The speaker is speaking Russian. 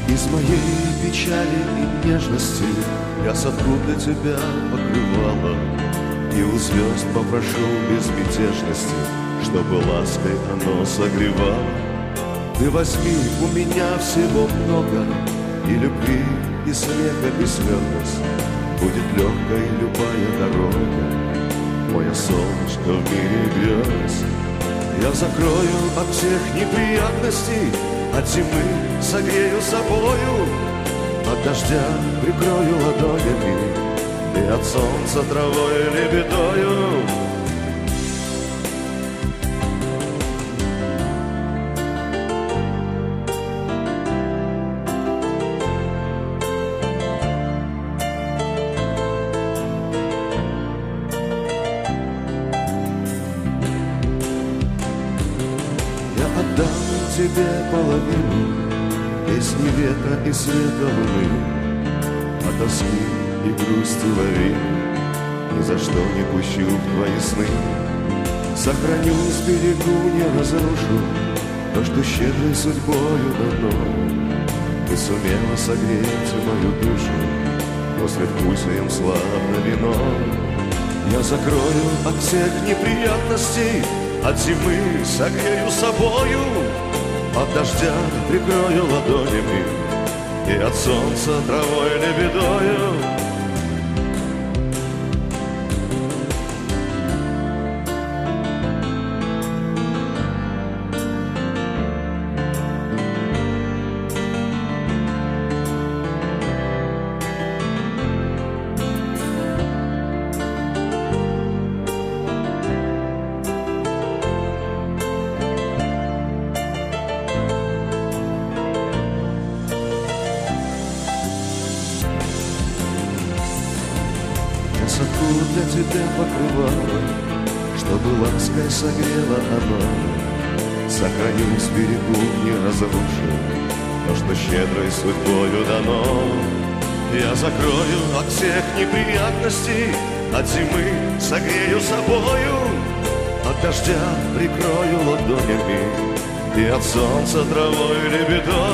Из моей печали и нежности я сотру для тебя покрывало, и у звезд попрошу безмятежности, чтобы лаской оно согревало. Ты возьми у меня всего много, и любви, и смеха, и слез. Будет легкой любая дорога, мое солнышко в мире грез. Я закрою от всех неприятностей, от зимы согрею собою, от дождя прикрою ладонями, и от солнца травой лебедою. Отдам тебе половину песни века и света луны, а тоски и грусти лавины ни за что не пущу в твои сны. Сохраню, сберегу, не разрушу то, что щедрой судьбою дано. Ты сумела согреть мою душу, после вкусием славно вино. Я закрою от всех неприятностей, от зимы согрею собою, от дождя прикрою ладонями, и от солнца травой лебедою. Сотру для тебя покрывало, чтобы лаской согрело оно. Сохраню, сберегу, не разрушу то, что щедрой судьбою дано. Я закрою от всех неприятностей, от зимы согрею собою, от дождя прикрою ладонями, и от солнца травой лебедой.